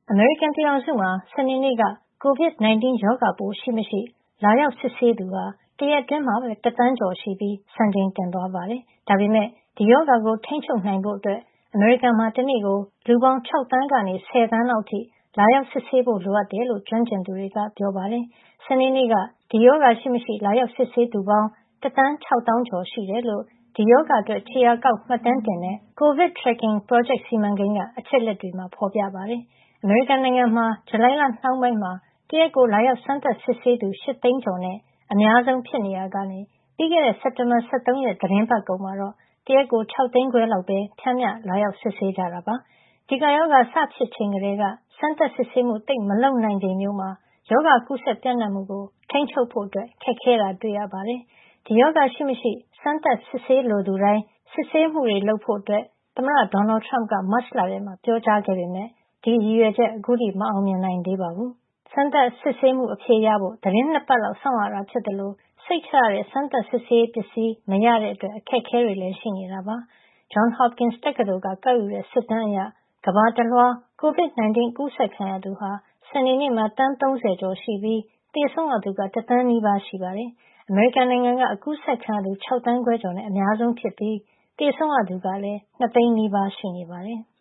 အမေရိကန်ပြည်ထောင်စုမှာ စနေနေ့က COVID-19 ရောဂါပိုးရှိမရှိ လာရောက်စစ်ဆေးသူဟာ တရက်အတွင်းမှာပဲ 1 သန်းကျော်ရှိပြီး စံချိန်တင်သွားပါတယ်။ ဒါပေမယ့် ဒီရောဂါကို ထိန်းချုပ်နိုင်ဖို့အတွက် အမေရိကန်မှာ တနေ့ကို လူပေါင်း 6 သန်းကနေ 10 သန်းလောက်အထိ လာရောက်စစ်ဆေးဖို့ လိုအပ်တယ်လို့ ကျွမ်းကျင်သူတွေက ပြောပါတယ်။ စနေနေ့က ဒီရောဂါရှိမရှိ လာရောက်စစ်ဆေးသူပေါင်း 1 သန်း 6 သောင်းကျော်ရှိတယ်လို့ ဒီရောဂါအတွက် ခြေရာကောက်မှတ်တမ်းတင်တဲ့ COVID Tracking Project စီမံကိန်းက အချက်အလက်တွေမှာ ဖော်ပြထားပါတယ်။ အမေရိကန်နိုင်ငံမှာ ဇူလိုင်လနှောင်းပိုင်းမှာ တရက်ကို လာရောက်စမ်းသပ်စစ်ဆေးသူ 8 သိန်းကျော်နဲ့ အများဆုံးဖြစ်နေရာကနေ ပြီးခဲ့တဲ့ စက်တင်ဘာ ၁၃ ရက် သီတင်းပတ်ကုန်မှာတော့ တရက်ကို 6 သိန်းခွဲလောက်ပဲ ပျမ်းမျှ လာရောက်စစ်ဆေးကြတာပါ။ ဒီကပ်ရောဂါ စဖြစ်ချိန်ကတည်းက စမ်းသပ်စစ်ဆေးမှု သိပ်မလုပ်နိုင်ချိန်မျိုးမှာ ရောဂါကူးစက်ပျံ့နှံ့မှုကို ထိန်းချုပ်ဖို့ ခက်ခဲတာ တွေ့ရပါတယ်။ ဒီရောဂါရှိမရှိ စမ်းသပ်စစ်ဆေးလိုသူတိုင်း စစ်ဆေးမှုတွေလုပ်ဖို့ သမ္မတ Donald Trump က မတ်လထဲမှာ ပြောကြားခဲ့ပေမယ့် ဒီရည်ရွယ်ချက် အခုထိ မအောင်မြင်နိုင်သေးပါဘူး။ စမ်းသပ်စစ်ဆေးမှု အဖြေရဖို့ သီတင်း 2 ပတ်လောက် စောင့်ရတာဖြစ်သလို စိတ်ချရတဲ့ စမ်းသပ်စစ်ဆေးရေးပစ္စည်း မရတဲ့အတွက် အခက်အခဲတွေလည်း ရှိနေတာပါ။ Johns Hopkins တက္ကသိုလ်က ကောက်ယူတဲ့ စစ်တမ်းအရ ကမ္ဘာတလွှား COVID-19 ကူးစက်ခံရသူဟာ စနေနေ့မှာ သန်း ၃၀ ကျော်ရှိပြီး သေဆုံးရသူက 1 သန်းနီးပါးရှိပါတယ်။ အမေရိကန်နိုင်ငံက ကူးစက်ခံရသူ 6 သန်းခွဲကျော်နဲ့ အများဆုံးဖြစ်ပြီး သေဆုံးရသူကလည်း 2 သိန်းနီးပါးရှိနေပါတယ်။